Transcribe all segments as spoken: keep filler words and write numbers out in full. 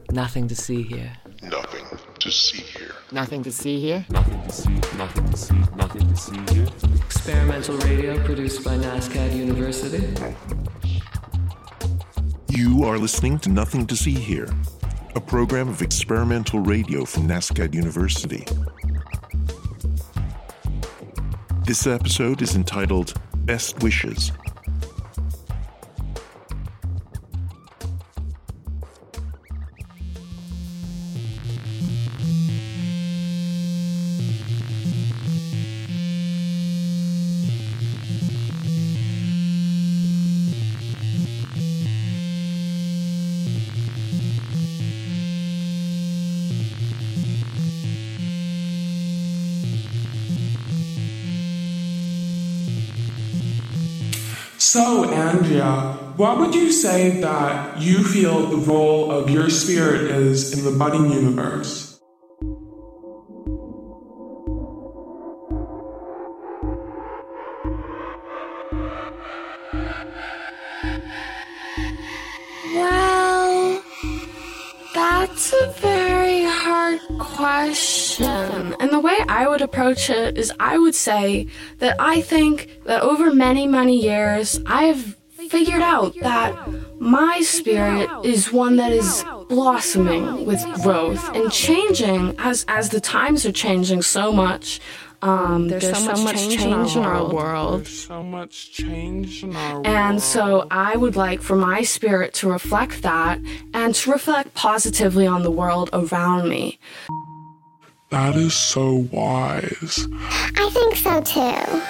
Nothing to see here. Nothing to see here. Nothing to see here? Nothing to see, nothing to see, nothing to see here. Experimental radio produced by NASCAD University. You are listening to Nothing to See Here, a program of experimental radio from NASCAD University. This episode is entitled Best Wishes. So, Andrea, what would you say that you feel the role of your spirit is in the budding universe? Well, that's a very hard question. And the way I would approach it is I would say that I think that over many, many years, I've figured out that my spirit is one that is blossoming with growth and changing as, as the times are changing so much. Um, there's, there's so, so much change, change in our world. There's so much change in our world. And so I would like for my spirit to reflect that and to reflect positively on the world around me. That is so wise. I think so too.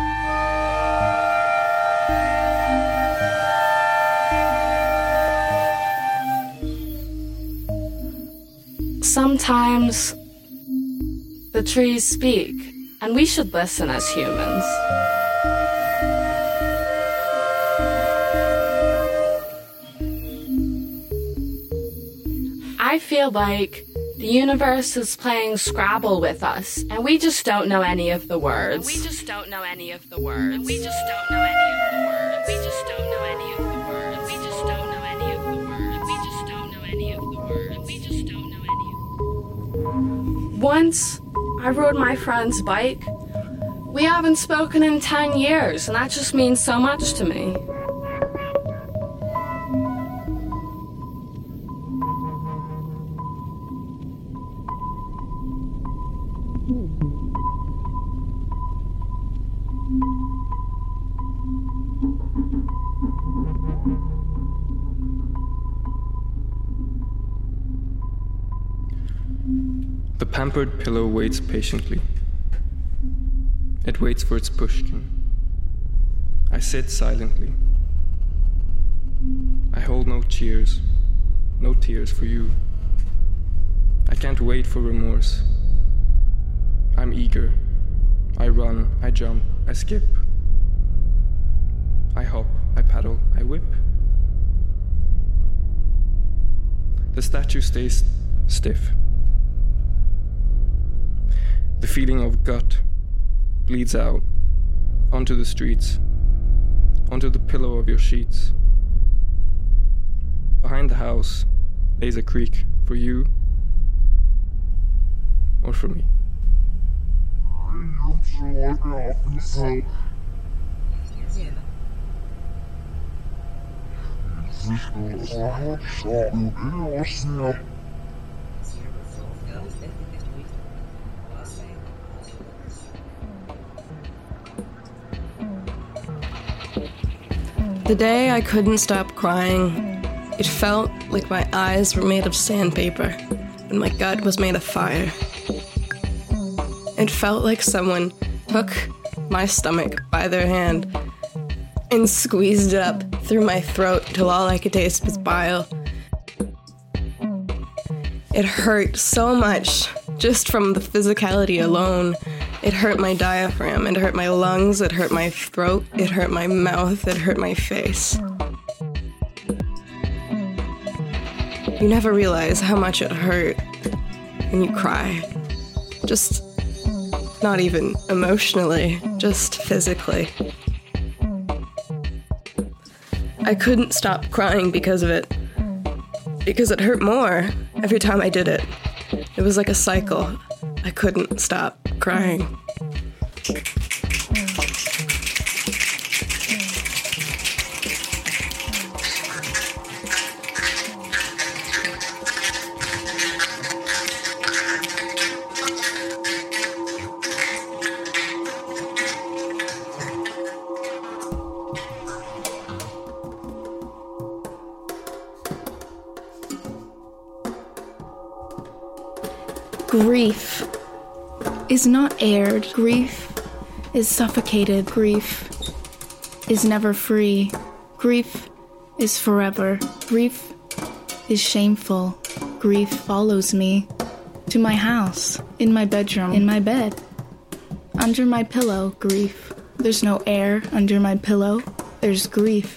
Sometimes the trees speak, and we should listen as humans. I feel like the universe is playing Scrabble with us, and we just don't know any of the words. We just don't know any of the words. We just don't know any of the words. We just don't know any of the words. We just don't know any of the words. We just don't know any of the words. We just don't know any. Once I rode my friend's bike. We haven't spoken in ten years, and that just means so much to me. The pampered pillow waits patiently. It waits for its pushkin. I sit silently. I hold no cheers, no tears for you. I can't wait for remorse. I'm eager. I run, I jump, I skip. I hop, I paddle, I whip. The statue stays stiff. The feeling of gut bleeds out onto the streets, onto the pillow of your sheets. Behind the house lays a creek for you or for me. The day I couldn't stop crying, it felt like my eyes were made of sandpaper and my gut was made of fire. It felt like someone took my stomach by their hand and squeezed it up through my throat till all I could taste was bile. It hurt so much just from the physicality alone. It hurt my diaphragm, it hurt my lungs, it hurt my throat, it hurt my mouth, it hurt my face. You never realize how much it hurt when you cry. Just not even emotionally, just physically. I couldn't stop crying because of it. Because it hurt more. Every time I did it, it was like a cycle. I couldn't stop crying. Grief is not aired. Grief is suffocated. Grief is never free. Grief is forever. Grief is shameful. Grief follows me to my house, in my bedroom, in my bed, under my pillow. Grief. There's no air under my pillow. There's grief.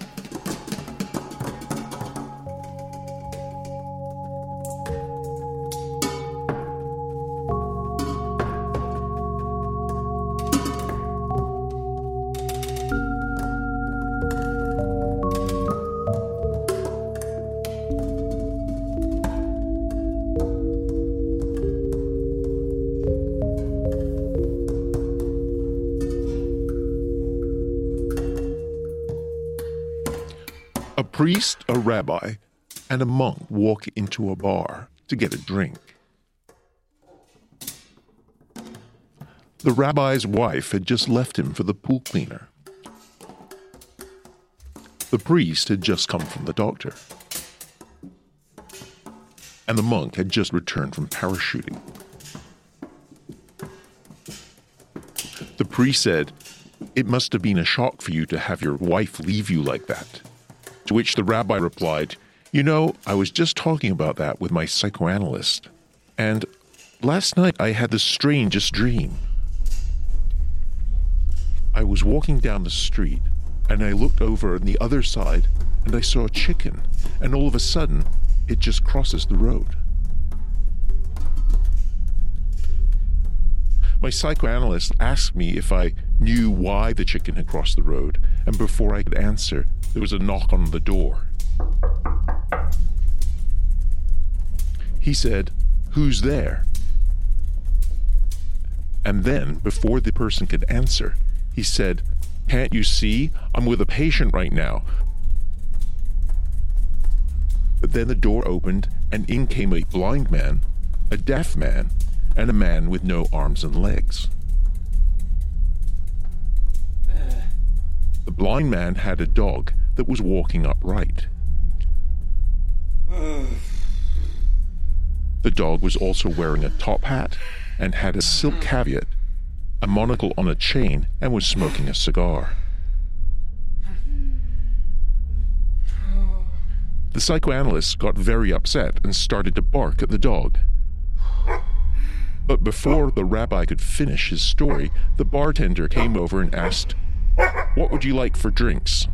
A priest, a rabbi, and a monk walk into a bar to get a drink. The rabbi's wife had just left him for the pool cleaner. The priest had just come from the doctor. And the monk had just returned from parachuting. The priest said, "It must have been a shock for you to have your wife leave you like that." To which the rabbi replied, "You know, I was just talking about that with my psychoanalyst, and last night I had the strangest dream. I was walking down the street, and I looked over on the other side, and I saw a chicken, and all of a sudden, it just crosses the road. My psychoanalyst asked me if I knew why the chicken had crossed the road, and before I could answer, there was a knock on the door. He said, 'Who's there?' And then, before the person could answer, he said, 'Can't you see? I'm with a patient right now.' But then the door opened, and in came a blind man, a deaf man, and a man with no arms and legs. The blind man had a dog that was walking upright. The dog was also wearing a top hat and had a silk caveat, a monocle on a chain, and was smoking a cigar. The psychoanalyst got very upset and started to bark at the dog. But before the rabbi could finish his story, the bartender came over and asked, "What would you like for drinks?"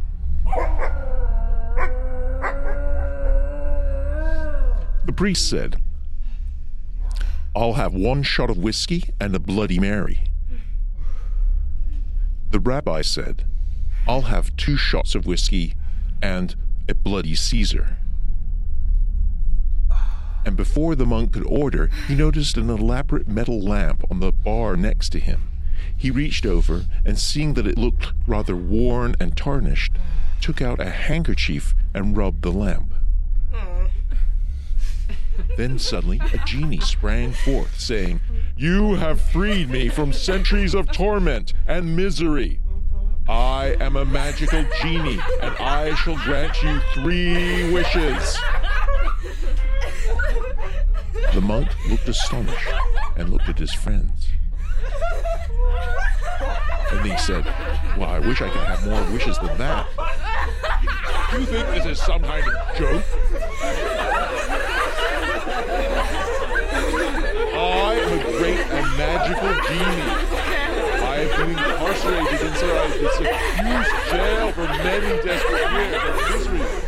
The priest said, "I'll have one shot of whiskey and a Bloody Mary." The rabbi said, "I'll have two shots of whiskey and a Bloody Caesar." And before the monk could order, he noticed an elaborate metal lamp on the bar next to him. He reached over, and seeing that it looked rather worn and tarnished, took out a handkerchief and rubbed the lamp. Then suddenly a genie sprang forth, saying, "You have freed me from centuries of torment and misery. I am a magical genie, and I shall grant you three wishes." The monk looked astonished and looked at his friends. And he said, "Well, I wish I could have more wishes than that. You think this is some kind of joke? I am a great and magical genie. I have been incarcerated inside this huge jail for many desperate years of misery.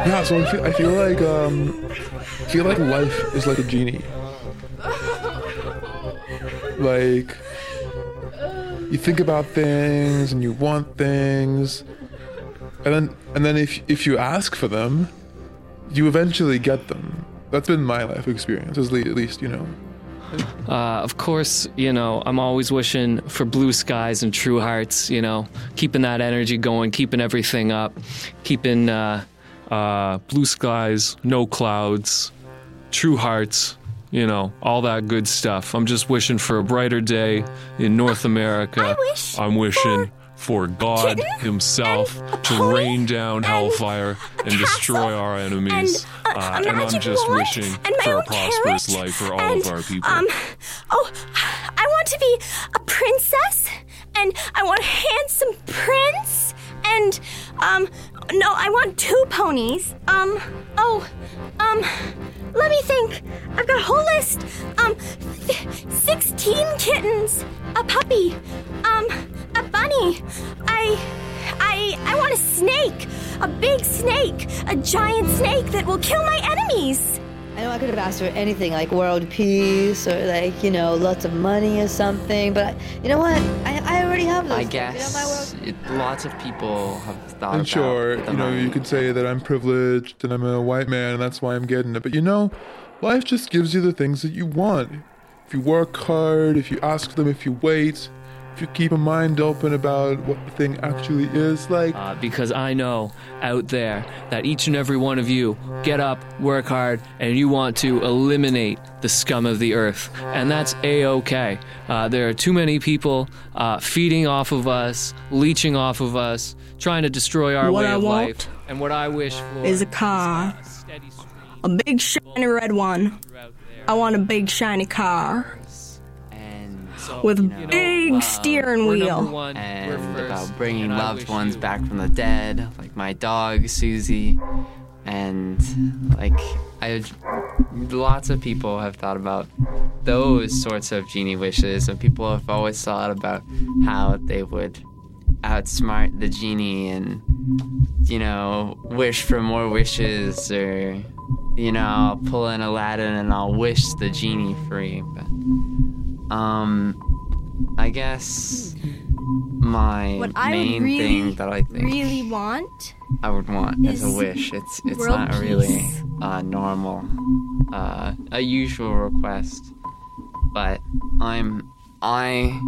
Yeah, so I feel, I feel like um, I feel like life is like a genie. Like, you think about things and you want things, and then and then if if you ask for them, you eventually get them. That's been my life experience, at least, you know. Uh, of course, you know, I'm always wishing for blue skies and true hearts, you know, keeping that energy going, keeping everything up, keeping uh, uh, blue skies, no clouds, true hearts, you know, all that good stuff. I'm just wishing for a brighter day in North America. I wish I'm wishing for God himself to rain down hellfire and destroy our enemies. And, uh, uh, and I'm just wallet, wishing and my for a own prosperous carrot, life for all and, of our people. Um, oh, I want to be a princess, and I want a handsome prince, and, um, no, I want two ponies. Um, oh, um, let me think. I've got a whole list. Um, sixteen kittens, a puppy, um, a bunny. I, I, I want a snake, a big snake, a giant snake that will kill my enemies. I know I could have asked for anything like world peace or like, you know, lots of money or something, but I, you know what? I, I already have those I things. guess You know, my world... it, lots of people have thought And about sure, the you know, money. you could say that I'm privileged and I'm a white man and that's why I'm getting it. But you know, life just gives you the things that you want. If you work hard, if you ask them, if you wait, if you keep a mind open about what the thing actually is, like... Uh, because I know out there that each and every one of you get up, work hard, and you want to eliminate the scum of the earth. And that's A-okay. Uh, there are too many people uh, feeding off of us, leeching off of us, trying to destroy our what way I of want life. And what I wish for is a car. A big shiny red one. I want a big shiny car. With a big uh, steering wheel. And about bringing loved ones back from the dead, like my dog Susie, and like I, lots of people have thought about those sorts of genie wishes, and people have always thought about how they would outsmart the genie and, you know, wish for more wishes, or, you know, I'll pull in Aladdin and I'll wish the genie free, but. Um, I guess my What I main would really, thing that I think really want I would want as a is wish. It's it's world not a really peace. uh, normal, uh, a usual request, but I'm I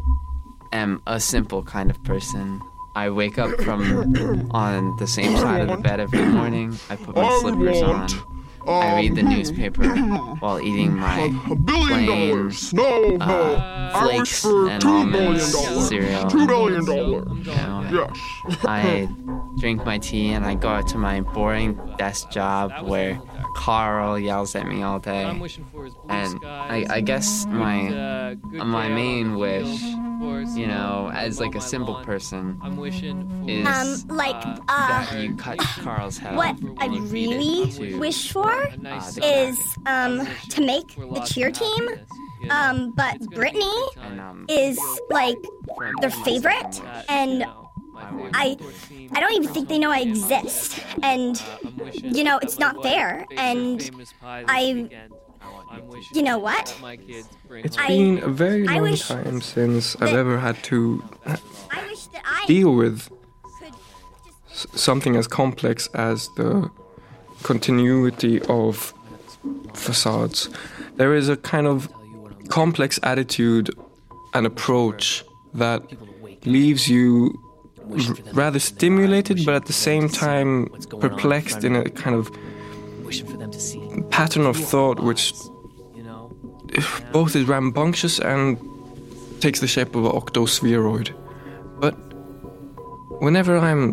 am a simple kind of person. I wake up from on the same side of the bed every morning. I put my slippers on. I read the newspaper while eating my plain No, uh, flakes and almonds cereal. Two billion dollars. You know, Yes. I drink my tea and I go out to my boring desk job where Carl yells at me all day. And I, I guess my my main wish, you know, as like a simple person, is Um, like, uh, uh, that you cut Carl's head What off I and you feed it really to, wish for uh, the is um to make the cheer team. Um, but Brittany is like their favorite, and I I don't even think they know I exist, and you know it's not fair, and I you know what? It's I- been a very I long wish time since I've that- ever had to I wish that I deal with s- something as complex as the continuity of facades. There is a kind of complex attitude and approach that leaves you r- rather stimulated, but at the same time perplexed in a kind of pattern of thought which both is rambunctious and takes the shape of an octospheroid. But whenever I'm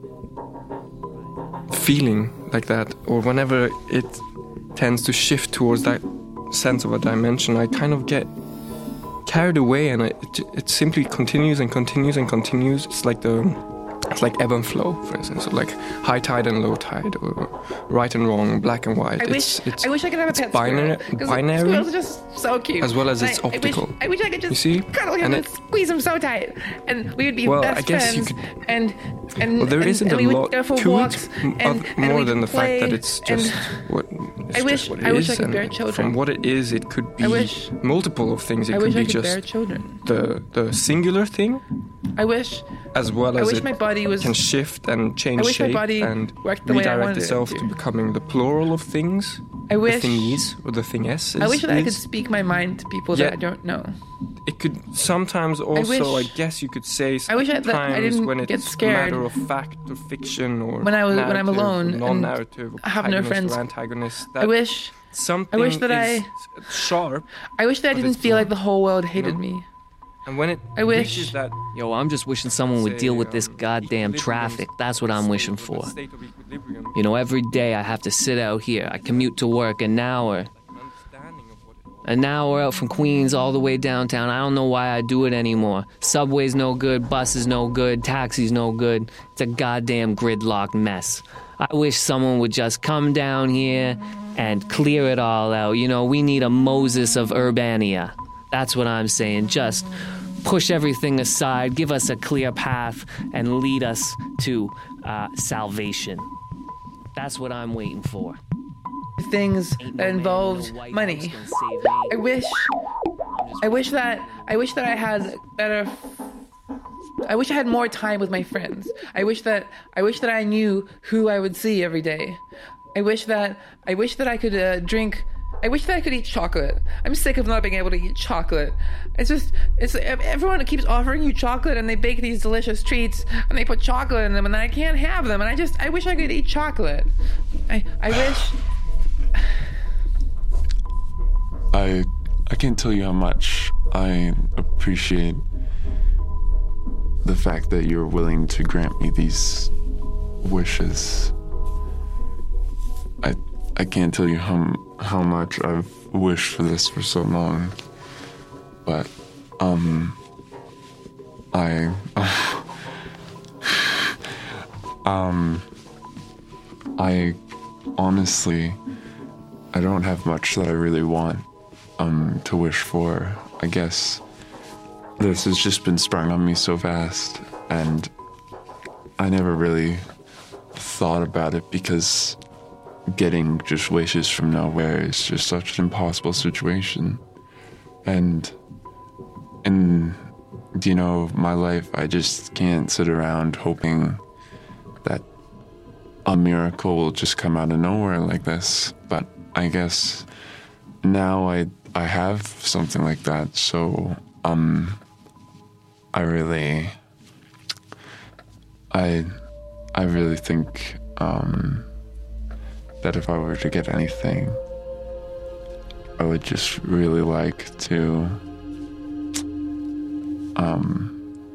feeling like that, or whenever it tends to shift towards that sense of a dimension, I kind of get carried away, and it, it simply continues and continues and continues. It's like the it's like ebb and flow, for instance, so like high tide and low tide, or right and wrong, black and white. I it's, wish it's, I wish I could have a pet binary, squirrel. 'Cause binary, squirrels are just so cute. as well as And it's I, I optical. wish, I wish I could just You see? cuddle him And and, it- squeeze him so tight, and we would be Well, best I guess you friends. could- and and Well, there and, isn't and a we would lot go for to walks, it, m- and, oth- and more we'd than the play, fact that it's just and what. It's I just wish- what it I wish is, I could and bear children. From what it is, it could be I wish- multiple of things. It I could wish be I could just bear children. the the singular thing, I wish as well I as wish it my body was- can shift and change I wish my shape body and worked the way I redirect wanted it itself to. to becoming the plural of things. I wish- the thingies or the thinges. I wish that I could is. speak my mind to people Yeah. that I don't know. It could sometimes also, I, wish- guess you could say, I wish I- sometimes that I didn't when get it's scared matter of fact or fiction or when I was when I'm narrative or alone and non-narrative, or I have no protagonist friends. or antagonist. I That wish something I wish that is I sharp. I wish that I but didn't it's feel not, like the whole world hated you know? me. And when it I wish- reaches that, Yo, I'm just wishing someone would deal with this goddamn traffic. That's what I'm wishing for. state of equilibrium, You know, every day I have to sit out here. I commute to work an hour. An hour out from Queens all the way downtown. I don't know why I do it anymore. Subway's no good, bus is no good, taxi's no good. It's a goddamn gridlock mess. I wish someone would just come down here and clear it all out. You know, we need a Moses of Urbania. That's what I'm saying. Just push everything aside, give us a clear path, and lead us to uh, salvation. That's what I'm waiting for. Things that involved money. I wish I wish that I wish that I had better I wish I had more time with my friends. I wish that I wish that I knew who I would see every day. I wish that I wish that I could uh, drink I wish that I could eat chocolate. I'm sick of not being able to eat chocolate. It's just, it's everyone keeps offering you chocolate and they bake these delicious treats and they put chocolate in them and I can't have them and I just, I wish I could eat chocolate. I, I wish. I, I can't tell you how much I appreciate the fact that you're willing to grant me these wishes. I, I can't tell you how how much I've wished for this for so long, but um, I um, I honestly, I don't have much that I really want um to wish for. I guess this has just been sprung on me so fast, and I never really thought about it because getting just wishes from nowhere is just such an impossible situation. And in, you know, my life, I just can't sit around hoping that a miracle will just come out of nowhere like this. But I guess now I I have something like that, so um I really I I really think um that if I were to get anything, I would just really like to um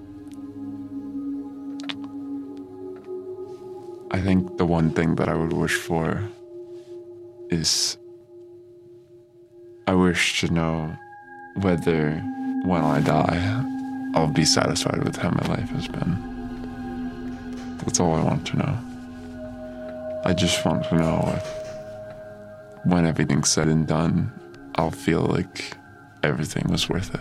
I think the one thing that I would wish for is I wish to know whether when I die I'll be satisfied with how my life has been. That's all I want to know. I just want to know if, when everything's said and done, I'll feel like everything was worth it.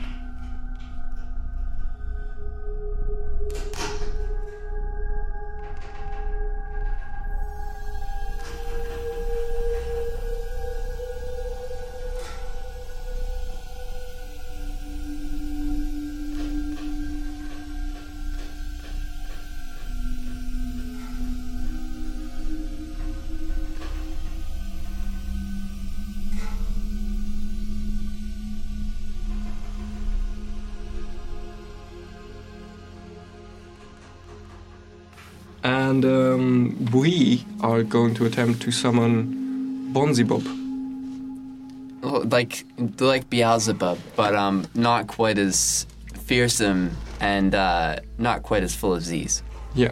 And um, we are going to attempt to summon Bonzibob. Oh, like like Beelzebub, but um, not quite as fearsome and uh, not quite as full of Z's. Yeah.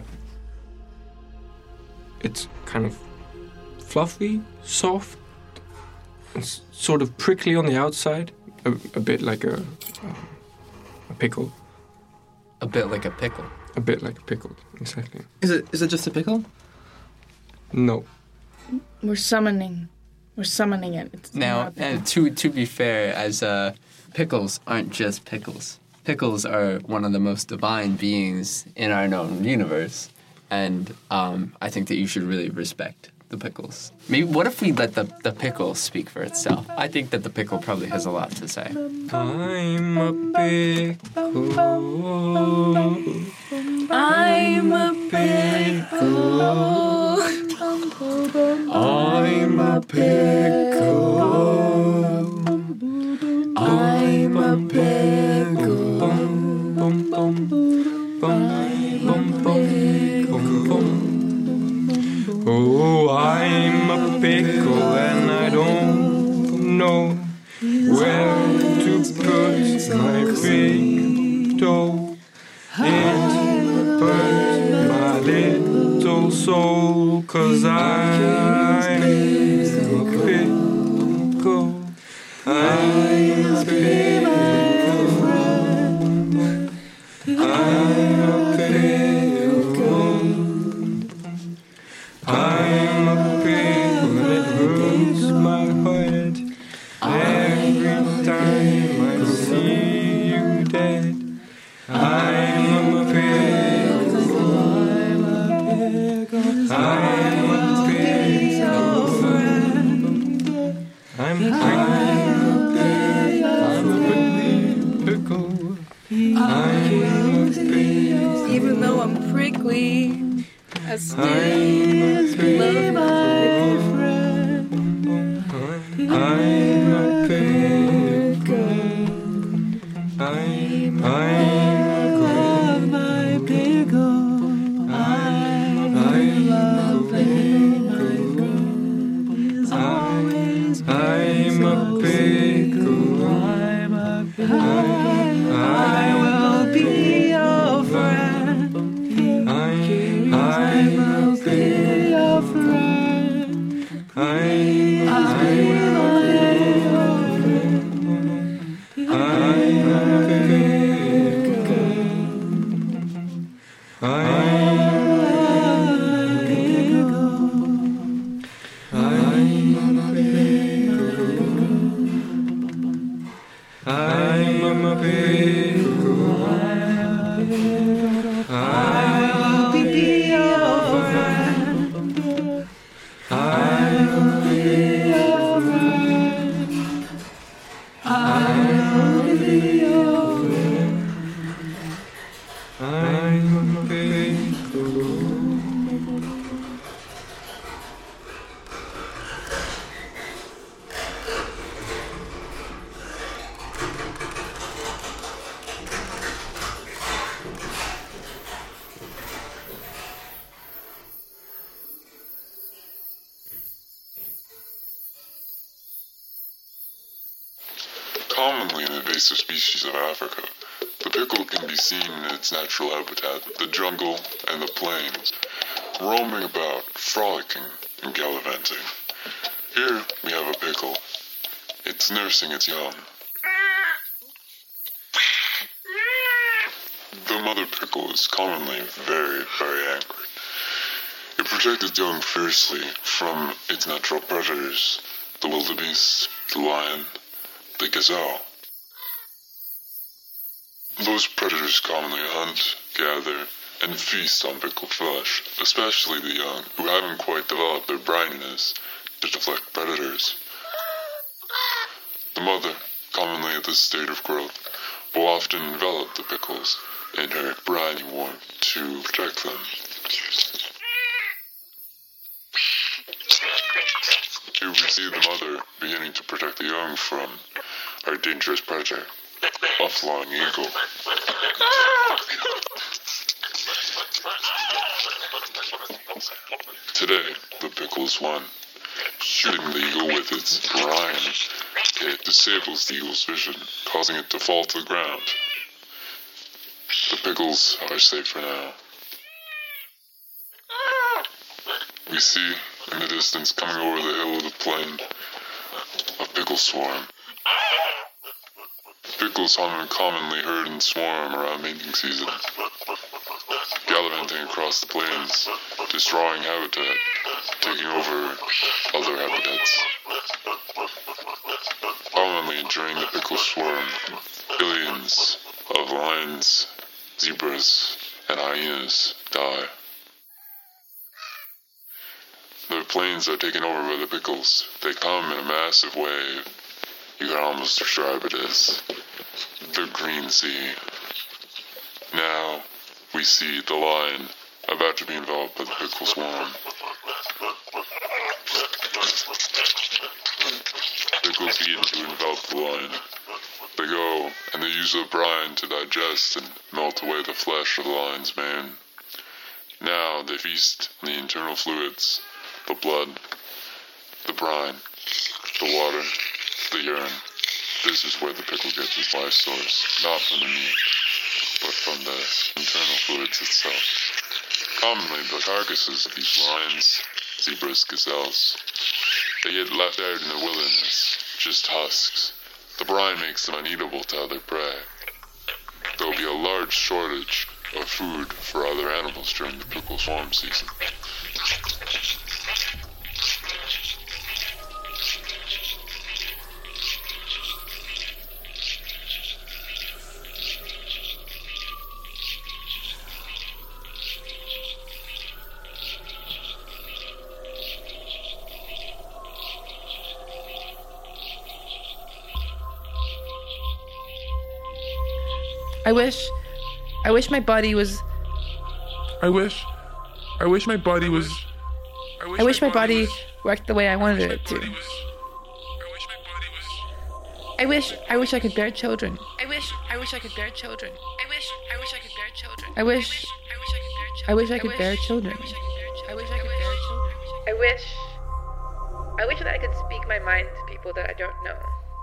It's kind of fluffy, soft, and s- sort of prickly on the outside, a, a bit like a, a pickle. A bit like a pickle. A bit like a pickle, exactly. Is it is it just a pickle? No. We're summoning. We're summoning it. It's Now, uh, to to be fair, as uh, pickles aren't just pickles. Pickles are one of the most divine beings in our known universe, and um, I think that you should really respect the pickles. Maybe what if we let the the pickle speak for itself? I think that the pickle probably has a lot to say. I'm a pickle. I'm a pickle. I'm a pickle. I'm a pickle. Oh, I'm a pickle and I don't know where to put my big toe. It hurts my little soul, 'cause I'm a pickle. I'm a pickle. I'm a pickle. I'm a pickle and it hurts my heart every time I see you dead. I'm a pickle. I'm a pickle. I'm a pickle. I'm a pickle. I'm a pickle. Even though I'm prickly, I still love my friend. I'm a pickle. I'm I'm my pickle. I'm a pickle. I'm a pickle. I'm a pickle. I will be your friend. I'm I'm a pickle. Your friend. I'm I will be your friend. I'm a pickle. I'm a pickle. I'm a pickle. I'm a pickle. I will be your friend. I will be your friend. I will be your friend. I'm a pickle. Commonly an invasive species of Africa, the pickle can be seen in its natural habitat, the jungle and the plains, roaming about, frolicking and gallivanting. Here we have a pickle. It's nursing its young. The mother pickle is commonly very, very angry. It protects its young fiercely from its natural predators, the wildebeest, the lion, the gazelle. Those predators commonly hunt, gather, and feast on pickled flesh, especially the young, who haven't quite developed their brininess to deflect predators. The mother, commonly at this state of growth, will often envelop the pickles in her briny warmth to protect them. Here we see the mother beginning to protect the young from our dangerous predator, a flying eagle. Today, the pickles won. Shooting the eagle with its brine, it disables the eagle's vision, causing it to fall to the ground. The pickles are safe for now. We see in the distance, coming over the hill of the plain, a pickle swarm. Pickles are commonly heard in swarm around mating season. gallivanting across the plains, destroying habitat, taking over other habitats. Commonly during the pickle swarm, billions of lions, zebras, and hyenas die. The plains are taken over by the pickles. They come in a massive wave. You can almost describe it as the Green Sea. Now we see the line about to be enveloped by the pickle swarm. Pickles begin to envelop the line. They go and they use the brine to digest and melt away the flesh of the lion's mane. Now they feast on the internal fluids, the blood, the brine, the water, the urine. This is where the pickle gets its life source, not from the meat, but from the internal fluids itself. Commonly, the carcasses of these lions, zebras, gazelles, they get left out in the wilderness, just husks. The brine makes them uneatable to other prey. There will be a large shortage of food for other animals during the pickle swarm season. I wish, I wish my body was. I wish, I wish my body was. I wish, I wish my, my body, body worked the way I wanted it to. I wish, I wish I could bear children. I wish, I wish I could bear children. I wish, I wish I could bear children. I wish, I wish I could bear children. I wish I could bear children. I wish, I wish that I could speak my mind to people that I don't know.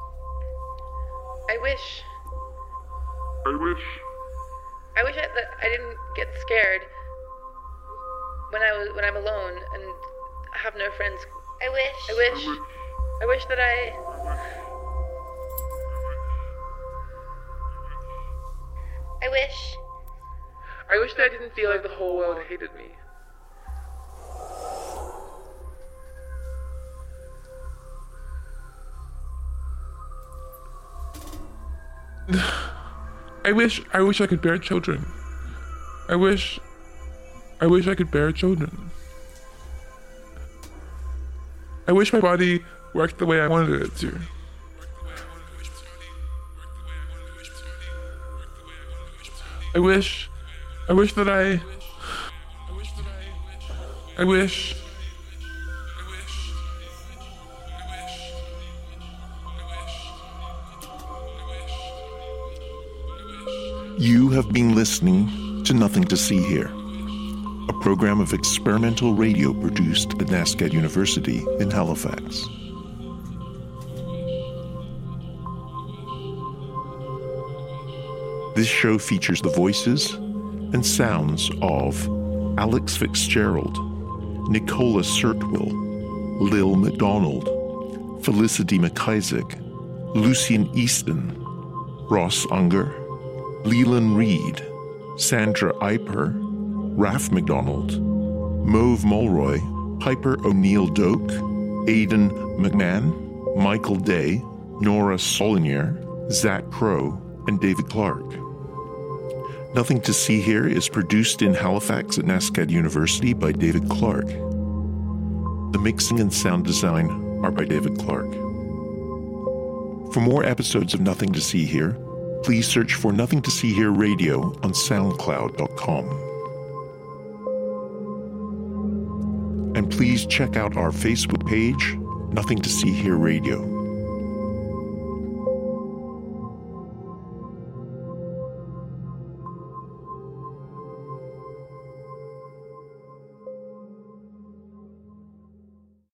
I wish. I wish. I wish I, that I didn't get scared when I was when I'm alone and have no friends. I wish. I wish. I wish that I. I wish. I wish that I didn't feel like the whole world hated me. I wish, I wish I could bear children. I wish, I wish I could bear children. I wish my body worked the way I wanted it to. I wish, I wish that I, I wish. You have been listening to Nothing to See Here, a program of experimental radio produced at NSCAD University in Halifax. This show features the voices and sounds of Alex Fitzgerald, Nicola Sertwill, Lil McDonald, Felicity McIsaac, Lucian Easton, Ross Unger, Leland Reed, Sandra Eiper, Raph McDonald, Mauve Mulroy, Piper O'Neill Doak, Aidan McMahon, Michael Day, Nora Solinier, Zach Crow, and David Clark. Nothing to See Here is produced in Halifax at NSCAD University by David Clark. The mixing and sound design are by David Clark. For more episodes of Nothing to See Here, please search for Nothing to See Here Radio on soundcloud dot com. And please check out our Facebook page, Nothing to See Here Radio.